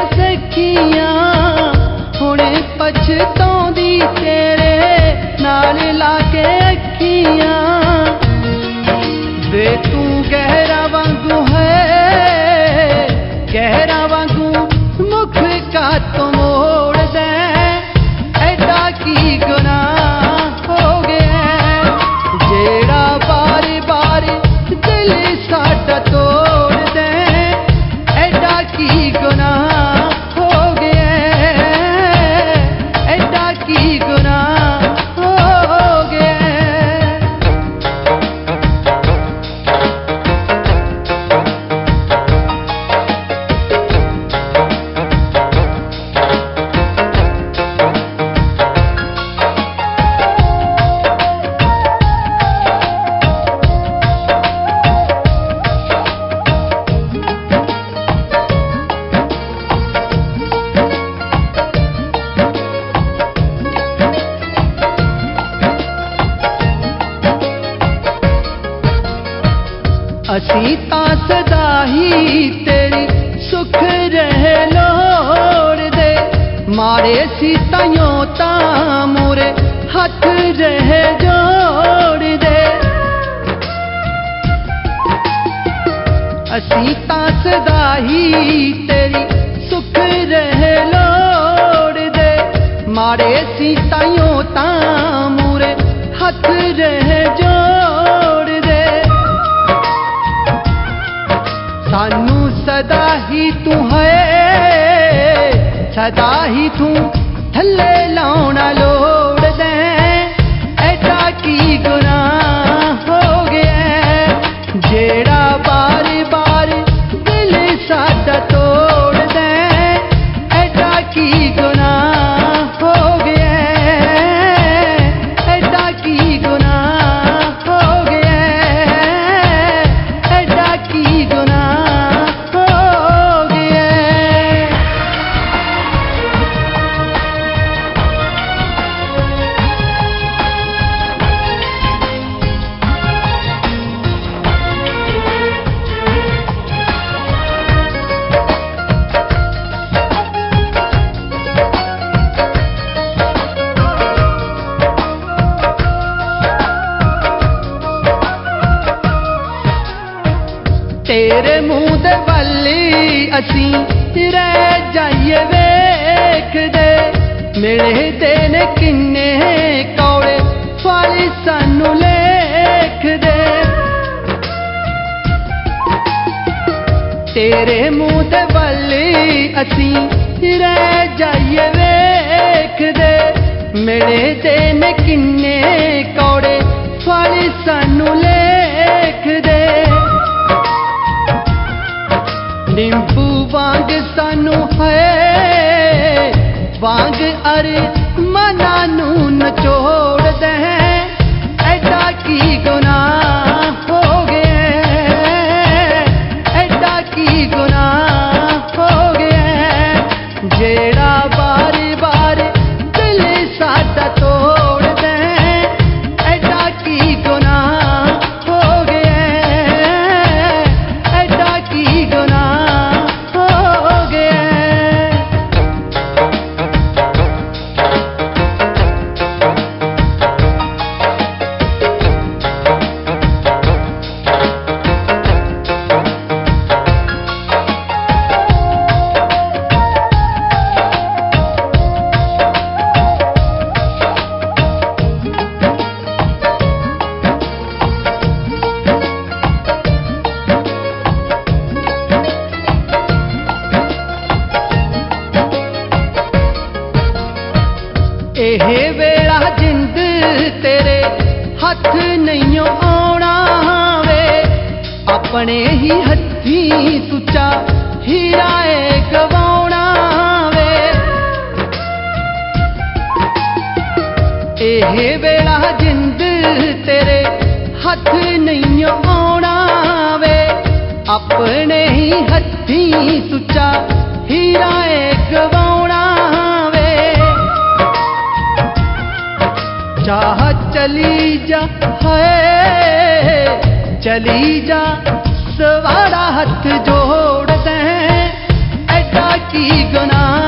सखियां हुणे पछताउंदी तेरे नाल लाके अखियां वे तू गहरा वांगू है गहरा वांगू मुख का तो मोड़ दे एडा की गुनाह हो गया जेड़ा बार बार दिल साडा तोड़ दे एडा की गुनाह हो गया एडा की गुनाह हो गया। असी तां सदा ही तेरी सुख रहे लोड़ दे मारे सी ताइयों तां मोरे हथ रहे जोड़ दे असी तां सदा ही तेरी सुख रहे लोड़ दे मारे सी ताइयों तां मोरे हथ रहे जोड़ दे सानू सदा ही तू है सदा ही तू थल्ले लाउना लोड़ दे एडा की गुनाह हो गया जेड़ा बार बार दिल साडा तोड़ दे एडा की गुनाह हो गया एडा की गुनाह हो गया एडा की गुनाह। तेरे मुंह दे वल्ली असी रह जाइए वेख दे मेरे देने किन्ने कौड़े फल सानू लेख दे तेरे मुंह दे वल्ली असी रह जाइए वेख दे मेरे देने किन्ने कौड़े फल सानू लेख दे नींबू वांग सानू है वांग अरे मना नू नचोड़ दे एडा की गुनाह हो गया एडा की गुनाह हो गया जेड़ा बार बार दिल साडा तोड़ दे एडा की गुनाह हो गया एडा की गुनाह। एह वेला जिंद तेरे हथ नहीं आना वे अपने ही हथी तुचा हीरा गवाना वे एह वेला जिंद तेरे हथ नहीं आना वे अपने ही हथी तुचा हीरा गवाना वे चाह चली जा है चली जा सवारा हथ जोड़ दे एडा की गुनाह